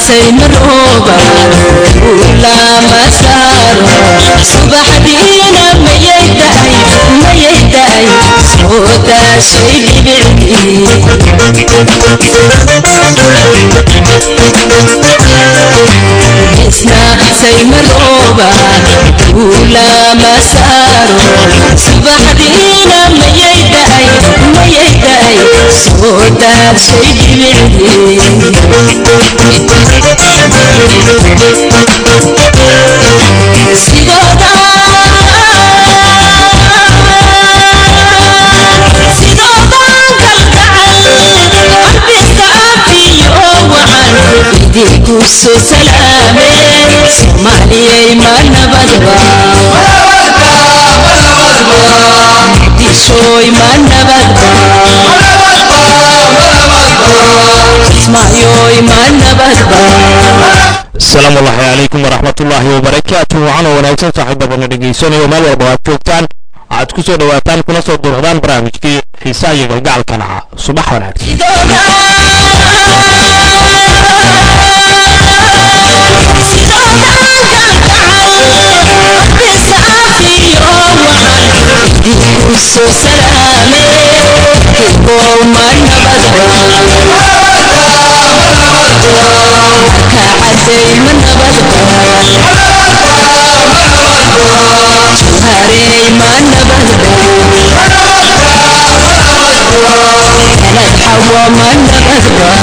سيمروبا ولا مسار صبح دينا ما يدعي صوتا شي بعيد اسنا سيمروبا ولا مسار صبح دينا ما يدعي صوتا شي بعيد كوسو سلامي سومالي ما نبضبا دي شوي ما نبضبا اسمعيوي ما نبضبا. السلام الله عليكم ورحمة الله وبركاته. وعنا ونعيسان صاحب بندقيسون ومال والبوات شوكتان عاد كسو دواتان كنا صوت درغدان برامجكي حسايق القعال كنعا صباح ونعيسان كوسو سلامي كيبو ما نبضبا كعدي من نبضبا جوهري ما نبضبا كانت حوا ما نبضبا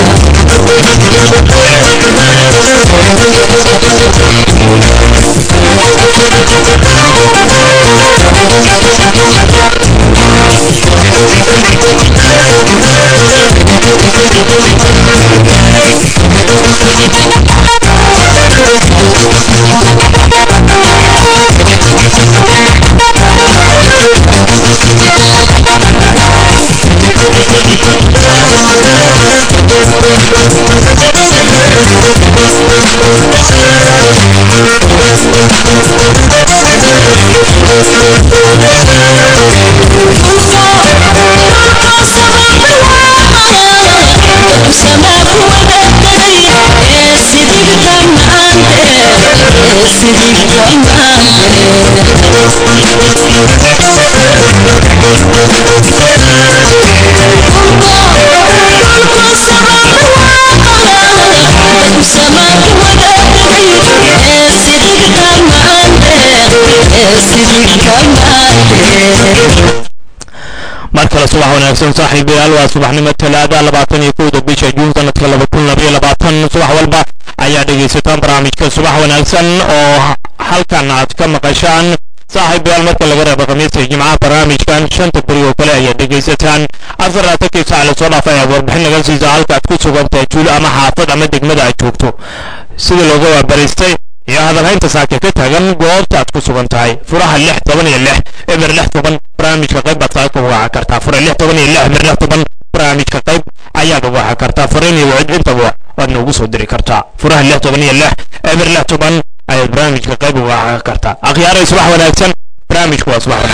markale subax wanaagsan saaxiibayaal waa subaxnimo talaada 21 bisha Juun sanadka 2022 subax walba ayaa dhageysataan barnaamijka subax wanaagsan oo halkan aad ka maqashaan saaxiibayaal marka laga reebo khamiista jimcaha barnaamijkan shanta bari oo kale ayaa dhageysataan afarta saac la soo dhaafay warbixin laga siisaa halka aad ku sugantahay tuulo ama xaafad ama degmada aad joogto sida looga waabariistay iyo hadalhaynta saaka ka taagan goobta aad ku sugan tahay furaha 616 eber 6 barnaamijka qayb baad saaka uga kartaa furaha 616 eber 6 barnaamijka qayb ayaad uga kartaa fariin iyo wicid intaba waad noogu soo diri kartaa furaha 616 eber 6 ayaad barnaamijka qayb uga kartaa akhyaar subax wanaagsan barnaamijku waa subax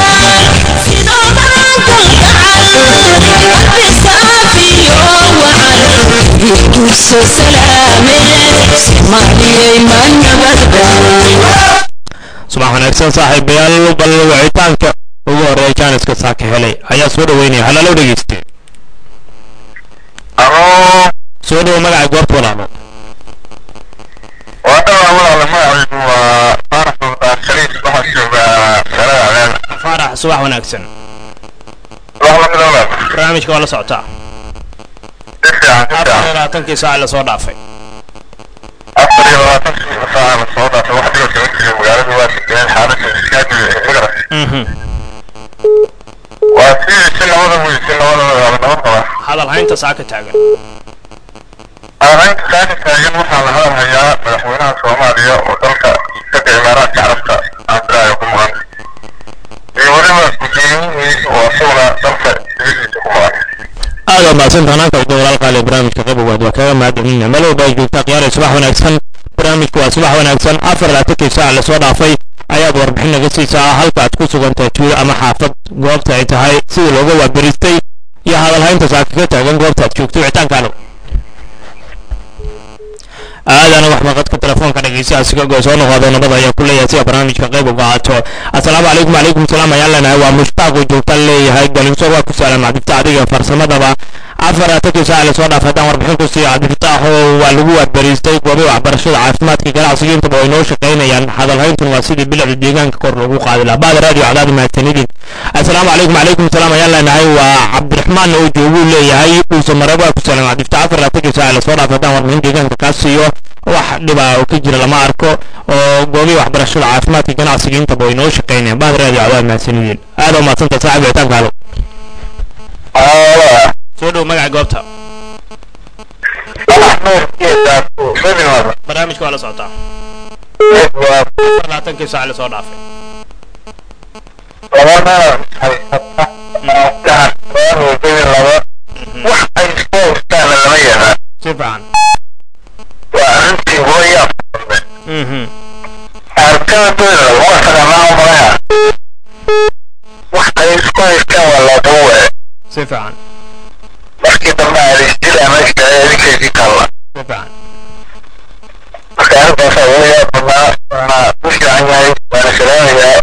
كوسو سلامي سومالي ما نبضبا subax wanaagsan saaxiibayaal bal wicitaanka ugu horeeya jaaniska saaka helay ayaa soo dhaweynaya halalo dhageystay soo dhawo magaca goobta walaalo farax subax wanaagsan barnaamijka waa la socotaa afartankii saac la soo dhaafay hadal haynta saaka taagan waxaa la hadalhayaa madaxweynaha Soomaaliya oo dalka ka imaaraadka carabta aan ku maqan iyo waliba guddoomiyihii oo asaguna dalka dibadiisa ku maqan aad ma san tananka dowlal qaali barnaamijka qabowga waa kaga maadinina malow baa joogta qiyaar subax wanaagsan barnaamijku waa subax wanaagsan afarta saac la soo dhaafay ayaad warbixin naga siisaa halka aad ku sugantahay tuulo ama xaafad goobta ay tahay sida looga waabariistay iyo hadalhaynta saaka ka taagan goobta aad joogto wicitaankaano aadana wax maqadka telefoonka dhegeystayaasha ka goosoo noqdo nabada ayaa ku leeyahay si barnaamijka qayb uga qaato assalaamu calaykum calaykum salaam ayaan leenahay waa mushtaaq oo joogta leeyahay galinso waa ku salaam cabdifta adiga farsamadaba afaraatanki saac lasoo dhaaf haddaan warbixin ku siiyo cabdifitaaxo waa lagu waabariistay goobaha waxbarashada caafimaadka ganacsiga intaba oo inoo shaqaynayaan hadalhayntan waa sidii bilicda deegaanka kor loogu qaadi lahaa baada raadiyo cadaadi mahadsanidin assalaamu calaykum calaykum salaam ayaan leenahay waa cabdiraxmaan oo jooguu leeyahay uusa maraba ku salaam cabdifitaax afaraatanki saac lasoo dhaaf haddaan warbixin deegaanka kaa siiyo wax dhibaa oo ka jira lama arko oo goobaha waxbarashada caafimaadka ganacsiga intaba oo inoo shaqaynayaan baada raadiyo cadaadi mahadsanidin aad oo mahadsanta saaxiib wicitaanka halo soo dhow magaca goobta barnaamijka waa la socotaa afarlaatankii saac lasoo dhaafay wax ay isku howstaana lama yaqaan si fiican waa arrintii hooya arkada doyla waa sagamaa umaleha wax ay isku haystaan waa loodawe si fiican markii dambe aadisjila meesha adinkaysii taalla si fiican marka arrintaasa weligaa badnaa waana u fiican yahay waana salaamayaa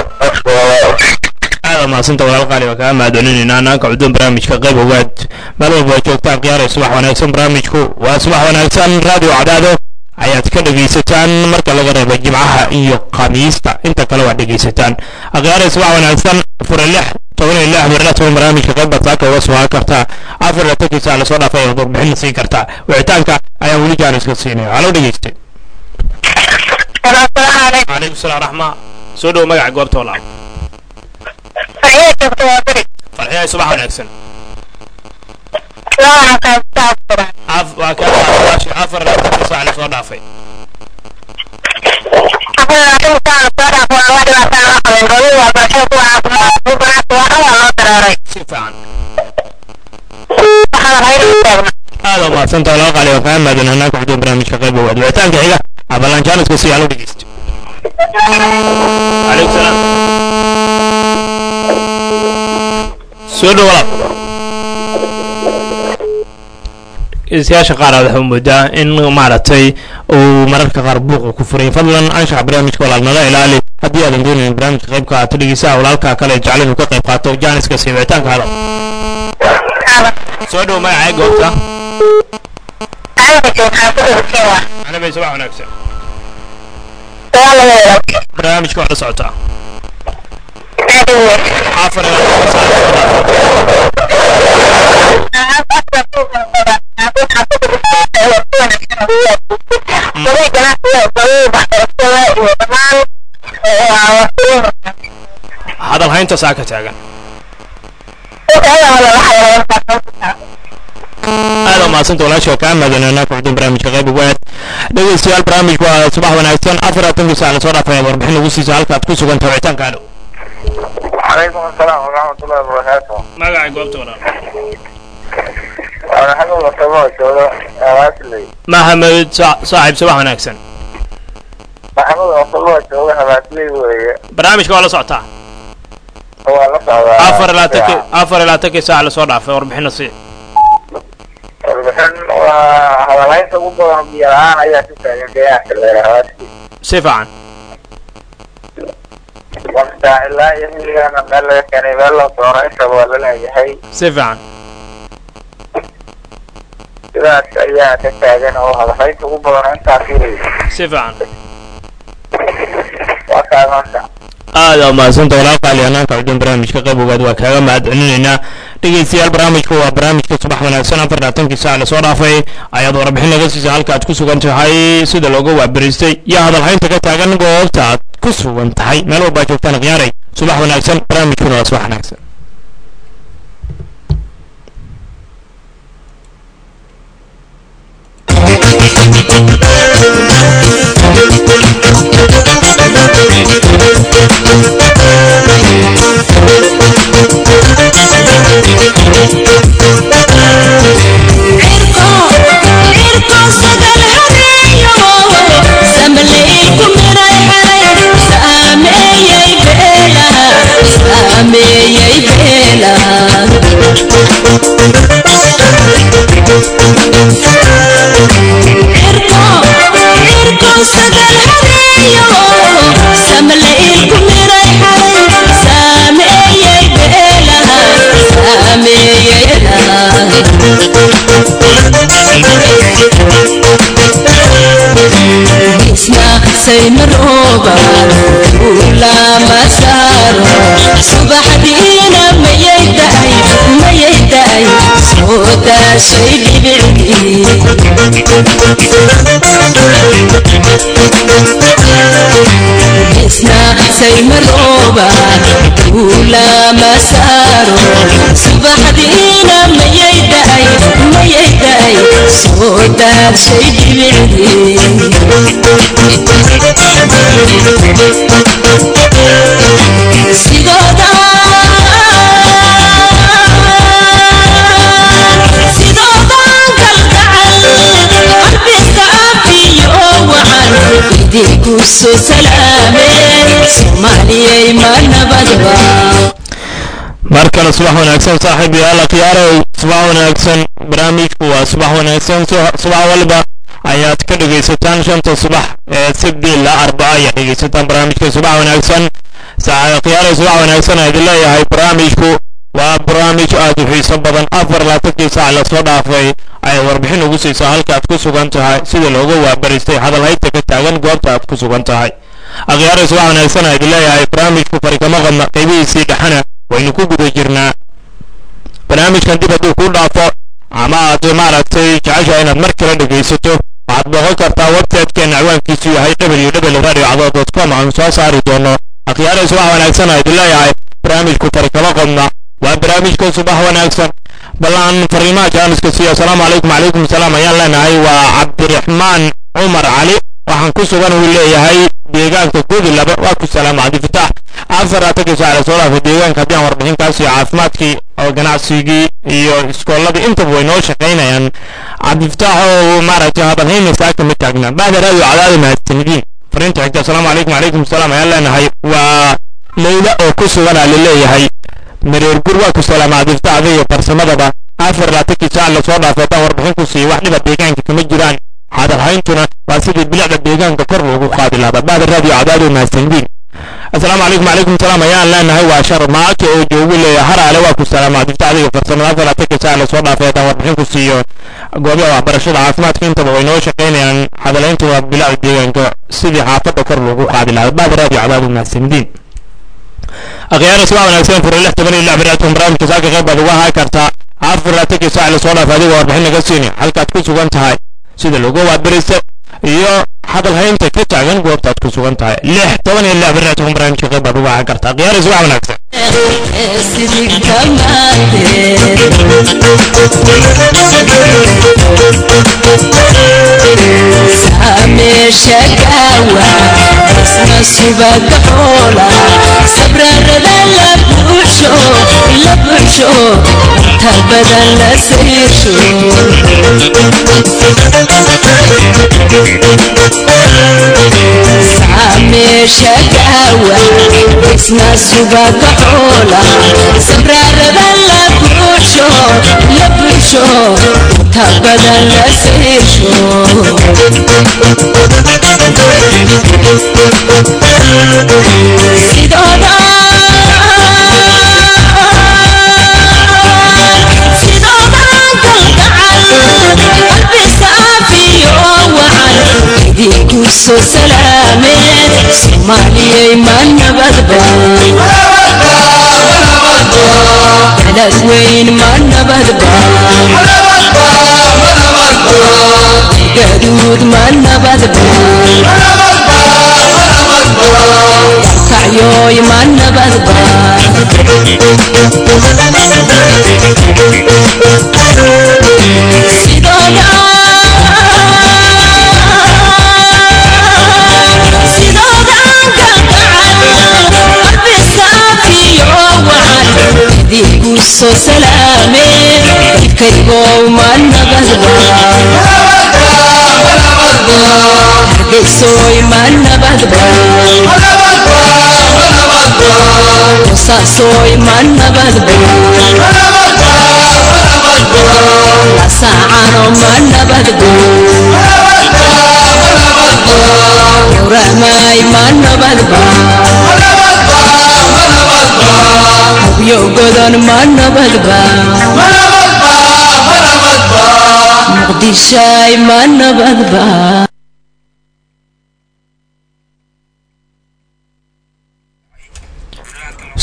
aada mahadsantaa walaal qaali waa kaa mahadcelinaynaa naanka cudoon barnaamijka qayb ogaad meel walba waa joogtaan khiyaaraya subax wanaagsan barnaamijku waa subax wanaagsan raadiyo cadaado ayaad ka dhegaysataan marka laga reebo jimcaha iyo khamiista inta kale waa dhegaysataan khiyaaraya subax wanaagsan fura 6 marnatoon barnaamijka qayb baad saaka uga soo kartaa afarlaatankii saac lasoo dhaafay ayaad warbixin siin kartaa wicitaanka ayaan weli jaaniska siinaya halo dhegayste calaykum salaam raxma soo dhow magaca goobta walaal farxiya subax wanaagsan waa ka qaadashii afarlaatankii saac lasoo dhaafay si fiican aada u mahadsanta walaal qaali waa kaa mahadin hanaanka xuduun barnaamijka qayb owaad wicitaanka xiga abalaan jaaniska si halo dhegeysto calaykum salaam soo dhow walaal dhegeystayaasha qaar waxaa moodaa in maaragtay uu mararka qaar buuqa ku furay fadlan anshax barnaamijka walaal nala ilaali haddii aadan doonayn barnaamijka qayb ka qaato dhegeystaha walaalkaa kale jecel inuu ka qayb qaato jaaniska si wicitaanka halo soo dhow magacay goobta anabay subax wanaagsan barnaamijka waa la socotaa hadal haynta saa ka taagan aada u mahadsanta walaasha kaa mahadinanaa kuxudun barnaamijka qayb ugaad dhegeystayaal barnaamijku waa subax wanaagsan afarlaatankii saac lasoo dhaafay warbixin lagu siisa halkaad ku sugan tahay wicitaanka halo calaykum assalaam waraxmatullahi wabarakaatu magaca goobta walaal waana xagga wasabo jooga habaasley maxamed saaxiib subax wanaagsan maxamed wasabo jooga habaasley weeye barnaamijka waa la socotaa waa la socdaa afarlaatankii saac lasoo dhaafay warbixina si warbixin waa hadalhaynta ugu badan biyo la-aan ayaa ku taagan deegaanka leer habaasley si fiican waqta ilaa iyo xilligana meel laga keenay meel loo doono intaba waa la leeyahay si fiican sidaas ayaa ka taagan oo hadalhaynta ugu badan intaa fiiraysa si fiican waa kaa marka aada u mahadsanta walaal qaali hanaanka cudoon barnaamijka qayb ogaad waa kaaga mahadcelinaynaa dhegeystayaal barnaamijka waa barnaamijka subax wanaagsan afarlaatankii saac lasoo dhaafay ayaad warbixin laga siisa halka aad ku sugan tahay sida looga waabariistay iyo hadalhaynta ka taagan goobta aad ku sugan tahay meel walbaa joogtaan khiyaaray subax wanaagsan barnaamijkuna waa subax wanaagsan Erko سيمروبا ولا مسارو صبح دينا ما يدعي صوتا شي بعيد اسنا سيمروبا ولا مسارو صبح دينا ما يدعي صوتا شي بعيد ديكوسو سلامي سومالي ما نبدوا markale subax wanaagsan saaxiibayaal khiyaarow subax wanaagsan barnaamijku waa subax wanaagsan subax walba ayaad ka dhagaysataan shanta subax ee sabti ilaa arbaca ayaad dhagaysataan barnaamijka subax wanaagsan khiyaarow subax wanaagsan aad leeyahay barnaamijku waa barnaamij aad u xiiso badan 24 saac la soo dhaafay ay warbixin ugu siisaa halka aad ku sugan tahay sida looga waabaristay hadal hayta ka taagan goobta aad ku sugan tahay khiyaarow subax wanaagsan aad leeyahay barnaamijku farikama qadna qaybihiisii dhaxana waynu ku guda jirnaa barnaamijkan dib hadduu ku dhaafo ama aad maaragtay jeceshahay inaad mar kale dhegaysato waxaad booqan kartaa website-keena ciwaankiisu yahay www.radiocadod.com aan soo saari doono khiyaarow subax wanaagsan aad leeyahay barnaamijku farikama qadna waa barnaamijka subax wanaagsan ballan fariimaha jaaniska siiya assalaamu calaykum calaykum salaam ayaan leenahay waa cabdiraxmaan cumar cali waxaan ku sugan uu leeyahay deegaanka godi laba waa ku salaama cabdifitaax afaraatanka saac soo dhaafay deegaanka haddii aan warbixinkaas iyo caafimaadkii oo ganacsigii iyo iskooladii intaba way noo shaqaynayaan cabdifitaax oo maaragtay hadalhaynaysaa kama taagna bacda raadiyo cadaadi mahadsanidin fariinta xigta assalaamu calaykum calaykum salaam ayaan leenahay waa leyla oo ku suganaa laleeyahay mareer gur waa ku salaama cabdifitaaxda iyo farsamadaba afaraatanka saac la soo dhaafay haddaan warbixin ku siiyo wax dhiba deegaanka kama jiraan hadalhayntuna waa sidii bilicda deegaanka kor loogu qaadi lahaa bacda raadiyo cadaadi mahadsanidin السلام عليكم وعليكم السلام يا الله انه هو شر معك وجوي لي هرا واكو السلام عليكم تعالى فرسنا فلا تك ساعه صودا فيتا وربحين كسيو غوبيا waxbarashada caafimaadka inta way noo shaqeynayaan hadaleyntu waa bilaa deegaanka sidii xaafada kor loogu qaadi lahaa baad raadiyo cadaadu mahadsanidin akhyaar su'aal wanaagsan fur lix toban ilaa baraatun barnaamijka saaka qayb baad uga hay kartaa afar tag saac soo dhaafay warbixin naga siini halkaad ku sugan tahay sida loogu waabarista iyo hadal haynta ka taagan goobtaad ku sugan tahay lix toban ilaa baraatun barnaamijka qayb baad uga hay kartaa akhyaar su'aal wanaagsan شكاوى اسم سباق حولا صبر لبوشو تبدا لسيرشو سامي شكاوى اسم سباق حولا صبر لبوشو تبدا لسيرشو كوسو سلامي سومالي من نبضبا بلد وين من نبضبا قدود من نبضبا كعيوي من نبضبا كوسو سلامي كيبو من نبضبا هرقسوي من نبضبا وصاصوي من نبضبا لساعانو من نبضبا يورماي من نبضبا يوغدن من نبضبا مقدشاي من نبضبا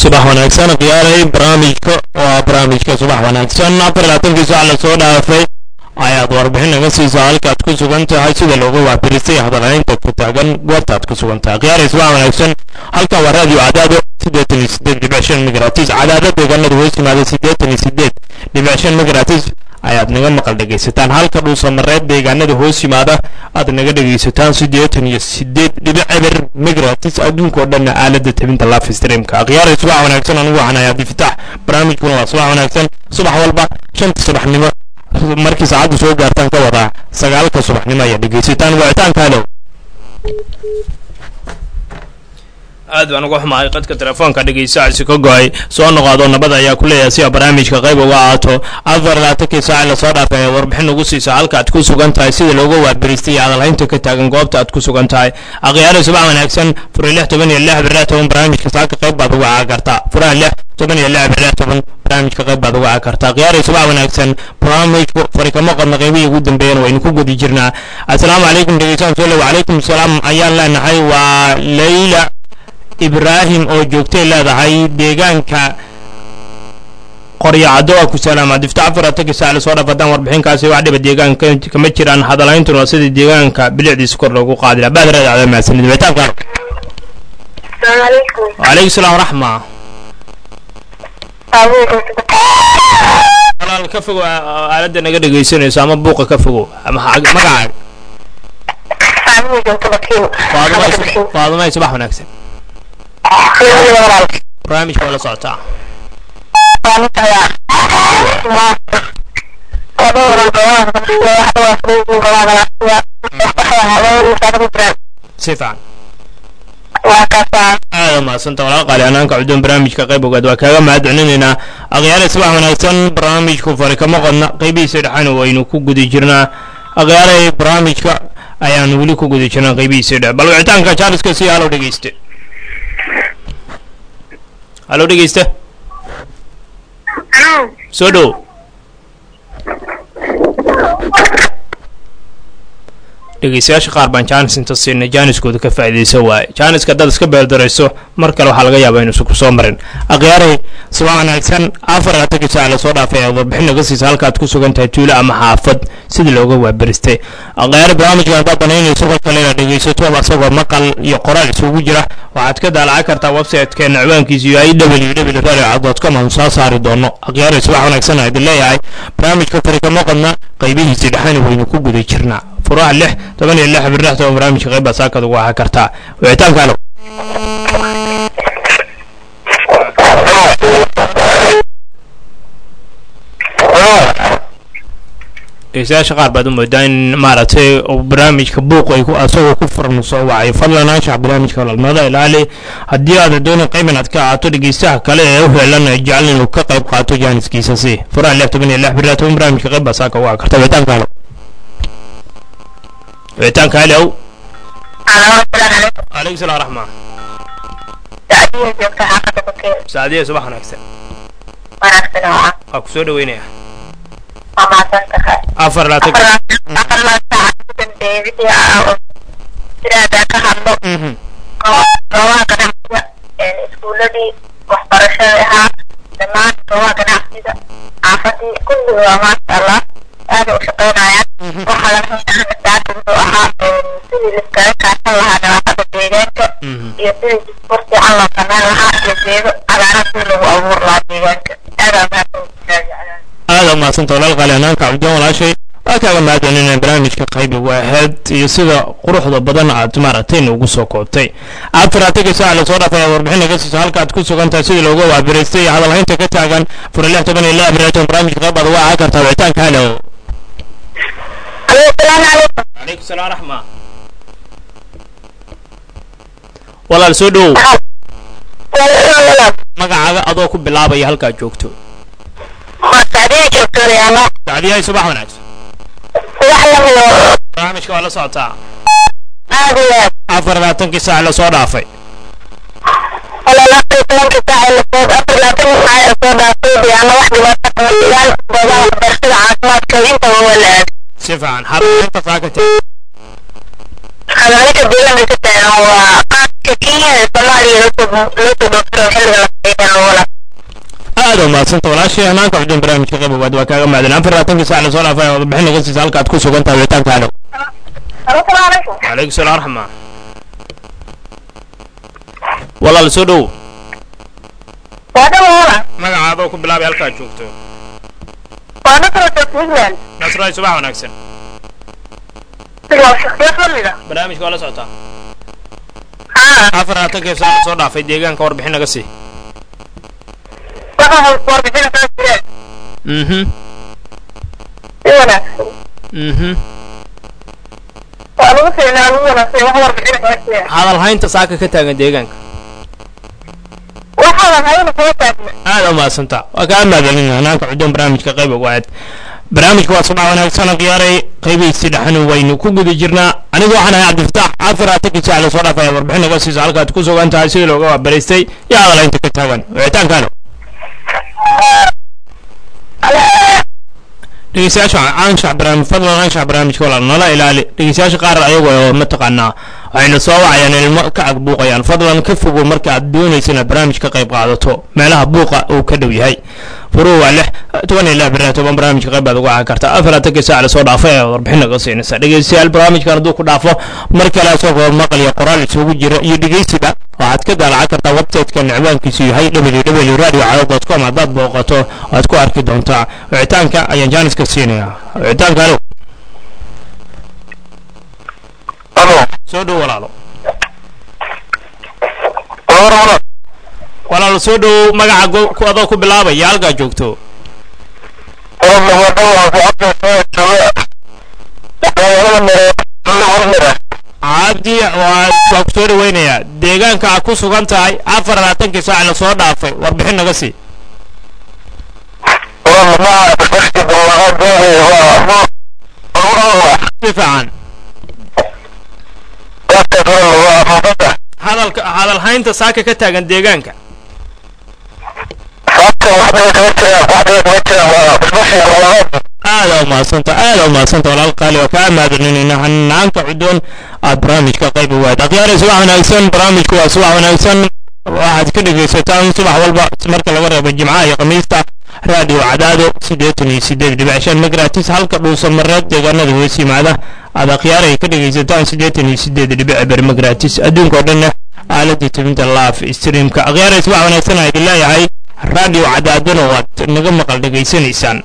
subax wanaagsan qiyaaray barnaamijka waa barnaamijka subax wanaagsan 24 saac la soo dhaafay ayaad warbixin naga siiso halkaad ku sugan tahay sida looga waabirisay hadalaynta ku taagan goobtaad ku sugan tahay qiyaaray subax wanaagsan halkan waa raadiyo cadaado 88.5 megahertz cadaado deegaanada hoos yimaada 88.5 megahertz ayaad naga maqal dhagaysataan halka dhuusa mareed deegaanada hoos yimaada aad naga dhagaysataan 88.5 megahertz adduunka oo dhan aalada tabinta live streamka qiyaaray subax wanaagsan anigu waxaan ayaa diftax barnaamijkuna waa subax wanaagsan subax walba 5 subaxnimo markii saacadu soo gaartaan ka wada 9 subaxnimo ayaa dhagaysataan wicitaanka halo aad baan uga xumahay qadka telefoonka dhageysaacisi ka go'ay soo noqodo nabad ayaa ku leeyahay si barnaamijka qayb uga aato 24 saac la soo dhaafay warbixin ugu siisa halka aad ku sugan tahay sida looga waabiristay hadalaynta ka taagan goobta aad ku sugan tahay aqyaaro subax wanaagsan furaha 16 barnaamijka saaka qayb baad uga aagartaa furaha 16 barnaamijka qayb baad uga aagartaa aqyaaro subax wanaagsan barnaamijku farikamo qadna qaybihii ugu dambeeyeen waynu ku gudi jirnaa assalaamu calaykum dhageysan soo wa calaykum salaam ayaan leenahay waa Layla ibraahim oo joogtay leedahay deegaanka qoryacado ku salaama difta 24 saac la soo dhaafadaan warbixinkaasi wax dhiba deegaanka kama jiraan hadalayntu waa sida deegaanka bilicdiisa kor loogu qaadila baadreed aad ma sanad witaanka Assalamualaikum. Waalaikumsalam rahma walaal ka fogo aalada naga dhageysanayso ama buuqa ka fogo ama magacaaga Faaduma subax wanaagsan برامج ولا صوتا سيفان هذا ما سنت ولا قال انا كعدون برامج كقيب وقد وكاغا ما دعنينا اغيار صباح وناكسن برامج كفر كما قلنا قيبي سدحان وينو ku gudi jirna aغيار برامجka ayaan wali ku gudi jirna qeybihi sida bal wicitaanka Charleska si halo dhageyste halo dhageyste soo dhow dhageystayaasha qaar baan Jaanis inta siinay Jaaniskooda ka faa'iideyso waay Jaaniska dad iska beeldareyso mar kale waxa laga yaabaa inuu ku soo marin aqyaaray subax wanaagsan 24 saac la soo dhaafay warbixin naga siisa halkaad ku sugan tahay tuulo ama xaafad sida looga waabaristay aqyaaray barnaamijka aad banaynayso kale la dhageysato asagoo maqal iyo qoraal isugu jira waxaad ka daalaca kartaa website-keena ciwaankiisu yahay www.radio.com aan soo saari doono aqyaaray subax wanaagsan aad leeyahay barnaamijka farikamo qadna qaybihiisa dhaxan waynu ku guday jirnaa فراح له طبعا اللي حب الرحلة وبرامج غيبة ساكت وواها كرتا ويتام قالوا إذا شغال بعد مدين مارتي وبرامج كبوق ويكون أسوأ كفر مصوع يفضل ناشع برامج كلا الماذا العالي هدي هذا دون قيمة عتكا جيساه كله يوفي لنا يجعلنا وكقيب قاتو جانس كيساسي فراح له طبعا اللي حب الرحلة وبرامج غيبة ساكت وواها كرتا ويتام قالوا ويتانك هلو عليكم السلام ورحمة سعدية صباح نكسر أكو سودة وينيا أفر لا تكسر أفر لا تكسر هذا وشقينا وحالا فيه التعدد وأحا سيدي الإسكاريك عشان لها نواقب الديجانك يسيدي فرصي الله كمان لها يسيدي على نفسه له أمور الله ديجانك هذا ما سنت ولا الغالي أناك عبدون ولا شيء أكاد ما أدنين برامج كقيب واحد يصير قروح ضبطنا على مرتين وقصوا كوتي أفراتك ساعة لصورة وربحين قصص هالك تكسو كنت تسيد لوجو وبريستي هذا الحين تكتاعن فرلاه تبني الله بريتهم برامج قيب ضواء عكر تبعتان كهلو السلام عليكم عليكم السلام ورحمة والله السودو magacaaga adoo ku bilaabaya halka joogto Saadiya joogto reeyana Saadiya subax wanaagsan barnaamijka wala socota afarlaatankii saac la soo dhaafay afarlaatankii saac la soo dhaafay reeyana wax dhibaato qaban badan barashada caafimaadka inta wala si fiican xarunta saakata xalalka deegaanka ka tahay waa qaadka Kenya Soomaaliya loo soo dhoofiyo xilliga la aad u mahadsantahay walaashii hanaanka xudun barnaamijka qayb waad waa kaaga mahadin 24 saac la soo dhaafay wada bixin naga siisa halka aad ku sugan tahay wicitaanka halo السلام عليكم. عليكم السلام ورحمة والله لسودو وهذا هو magacaada oo ku bilaabay halka aad joogto وأنا ترى تسويقنا. nasray subax wanaagsan تلو شخصية خلينا. barnaamijka wala socota ها. 24 saac soo dhaafay deegaanka warbixin naga sii وأنا هالصور بيجينا ثلاث إيوانا. وأنا بس أنا أقول أنا وحور بيجينا ثلاث. hadal haynta saaka ka taagan deegaanka وحور هاي مثلاث. aad u mahadsantaa waa kaa mahadcelin hanaanka xudun barnaamijka qayb waad barnaamijka waa subax wanaagsan qiyaaray qaybihiisii dhaxan waynu ku guda jirnaa anigu waxaan ahay cabdifataax 24 saac la soo dhaafay warbixin naga siisa halka aad ku sugan tahay sidii looga waabaraystay iyo hadal haynta ka taagan wicitaankaano dhegeystayaasha anshax barnaamij fadlan anshax barnaamijka walaal nala ilaali dhegeystayaasha qaar ayagoo mataqaanaa waxayna soo wacayaan ilmo ka ag buuqayaan fadlan ka fogow marka aad doonaysa inaad barnaamij ka qayb qaadato meelaha buuqa uu ka dhow yahay furuu waa 6 barnaamijka qayb baad uga caawin kartaa 24 saac la soo dhaafay warbixin naga siinaysa dhegeystayaal barnaamijkan hadduu ku dhaafo mar kale soo maqal iyo qoraal isugu jira iyo dhegeysiga waxaad ka daalacin kartaa website-ka cinwaankiisu yahay www.radio.com haddaad booqato waad ku arki doontaa wicitaanka ayaan jaaniska siinayaa wicitaanka alo الو soo dhow walaalo والله walaalo soo dhow magaca adoo ku bilaabaya halkaa joogto والله والله في عبد cabdi waa ku soo dhaweynayaa deegaanka aad ku sugan tahay 24 saac la soo dhaafay warbixin naga sii والله ما بشتي بالله si fiican hadal haynta saaka ka taagan deegaanka aad u mahadsantahay walaal qaali oo kaa mahadcelinayna hanaanka cudoon aad barnaamijka qayb waad akhyaarey subax wanaagsan barnaamijku waa subax wanaagsan waxaad ka dhegaysataan subax walba marka laga reebo jimcaha iyo khamiista raadiyo cadaado 88.5 megahertz halka dhuusan mareed deegaanada hoos yimaada aad akhyaarey ka dhegaysataan 88.5 megahertz adduunka oo dhan aaladii tabinta live streamka akhyaarey subax wanaagsan aad leeyahay raadiyo cadaadana waad naga maqal dhegaysanaysaan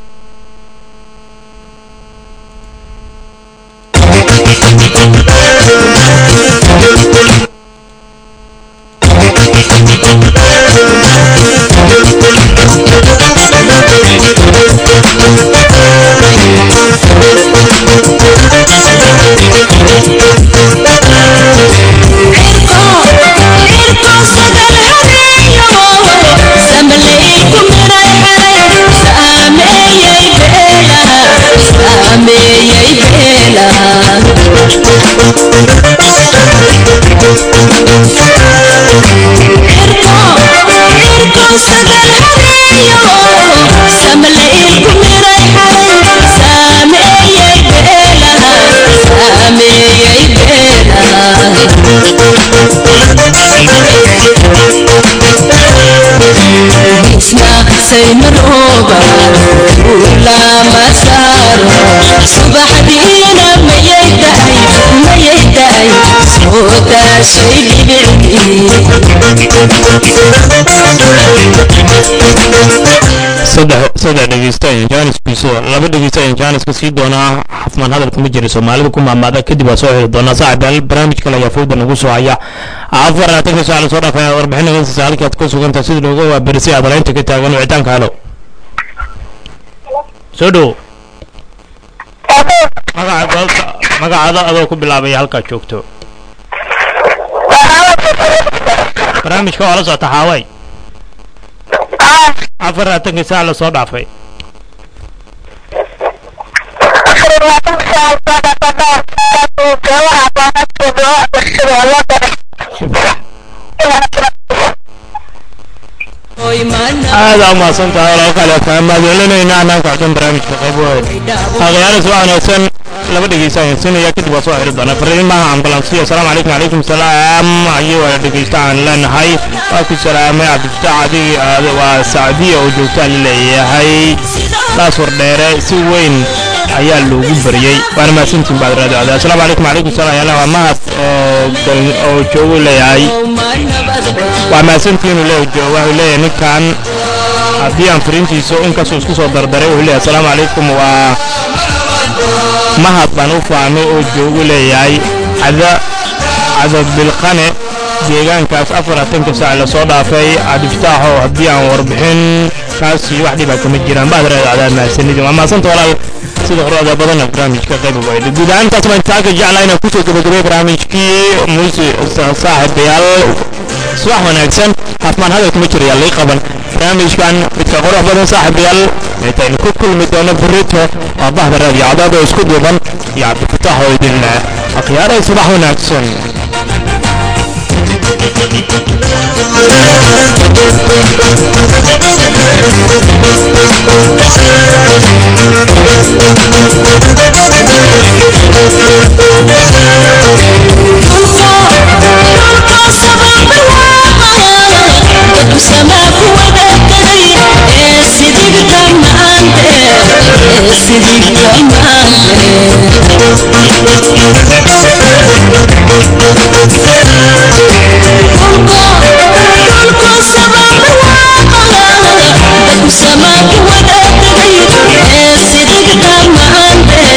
سيمروبا ولا مسار صبح دينا ما يدعي صوت شيء saddex dhegeystayaal jaaniskiisu laba dhegeystayaal jaaniska sii doonaa xafman hadalka ma jira Soomaalida ku maamaada kadib waa soo heli doonaa saaxiib barnaamij kale ayaa fowda nagu soo haya 24 saac soo dhaafay warbixinadan saalkaad ku sugan tahay sida looga waabarisay adaleynta ka taagan wicitaanka halo soo dhow magacaada adoo ku bilaabay halka joogto barnaamijka waa la socota haaway 24 saac la soo dhaafay هذا ما صنت على الأقل كما ذلنا إن أنا كعتم برامج كقبول أغيار سواء نسن laba dhegeystayaal siinaya kadib waa soo xiri doona fariimaha ambalaansiya. Assalaamu calaykum. Calaykum salaam. Ayuu dhegeystayaal leenahay waa ku salaamay Cabdifitaax adiga waa Saadiya oo joogta leeyahay taas war dheere si weyn ayaa loogu bariyay waana maasantiin baad raadada. Assalaamu calaykum. Calaykum salaam. Yalla waa mahad oo joogo leeyahay waa maasantiin leeyahay ninkan haddii aan fariintiisa inkastoo isku soo dardaray wuxuu leeyahay assalaamu calaykum waa mahad baan u fahmay oo joogo leeyahay cadad bilqane deegaankaas 40 saac la soo dhaafay Cabdifitaax oo haddii aan warbixin kaasi wax dhiba kama jiraan baad raadada maasanidin waa maasanta walaal sida horada badan barnaamijka qayb u weyd guud ahaan taas ma intaaka jeclayna ku soo gabagabay barnaamijkii muusi saaxiibayaal subax wanaagsan xafmaan hada kuma jiro yaalay qaban barnaamijkan midka qorox badan saaxiibayaal intaan ku kulmi doono burrito waa bahda raadiyo cadaado isku duuban iyo Cabdifitaax oo idin akhyaarey subax wanaagsan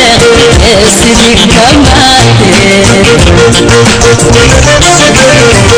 Come on,